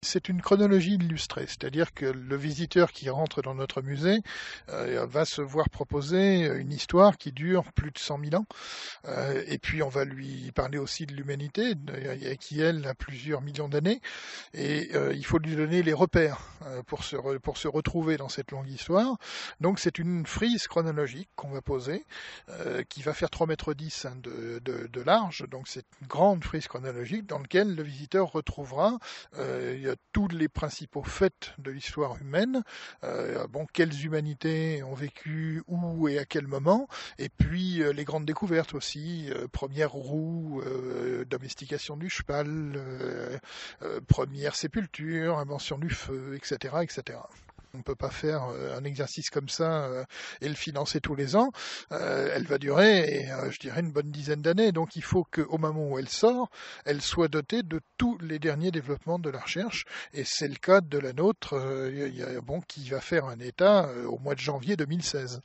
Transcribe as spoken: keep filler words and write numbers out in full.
c'est une chronologie illustrée, c'est-à-dire que le visiteur qui rentre dans notre musée euh, va se voir proposer une histoire qui dure plus de cent mille ans, euh, et puis on va lui parler aussi de l'humanité, de- qui elle a plusieurs millions d'années, et euh, il faut lui donner les repères euh, pour se, re- pour se retrouver dans cette longue histoire. Donc c'est une frise chronologique qu'on va poser, euh, qui va faire trois mètres dix hein, de, de, de large, donc c'est une grande frise chronologique dans laquelle le visiteur retrouvera euh, il y a tous les principaux faits de l'histoire humaine, euh, bon, quelles humanités ont vécu, où et à quel moment, et puis euh, les grandes découvertes aussi, euh, première roue, euh, domestication du cheval, euh, euh, première sépulture, invention du feu, et cetera, et cetera. On ne peut pas faire euh, un exercice comme ça euh, et le financer tous les ans. Euh, elle va durer, euh, je dirais, une bonne dizaine d'années. Donc il faut qu'au moment où elle sort, elle soit dotée de tous les derniers développements de la recherche. Et c'est le cas de la nôtre, euh, y a, bon, qui va faire un état euh, au mois de janvier deux mille seize.